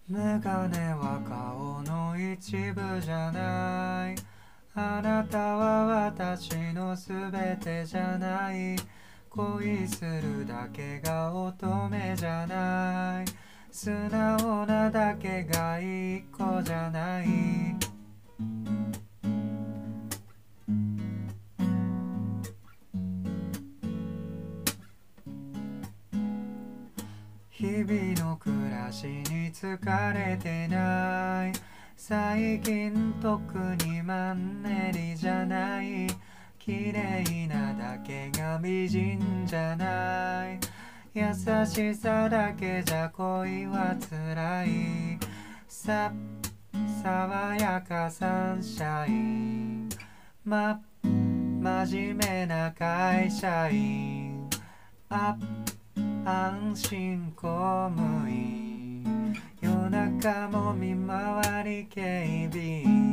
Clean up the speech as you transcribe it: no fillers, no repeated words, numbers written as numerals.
メガネは顔の一部じゃない。あなたは私のすべてじゃない。恋するだけが乙女じゃない。素直なだけがいい子じゃない。日々の暮らしに疲れてない。最近特にマンネリじゃない。綺麗なだけが美人じゃない。優しさだけじゃ恋は辛い。爽やかサンシャイン。真面目な会社員。安心公務員。夜中も見回り警備員。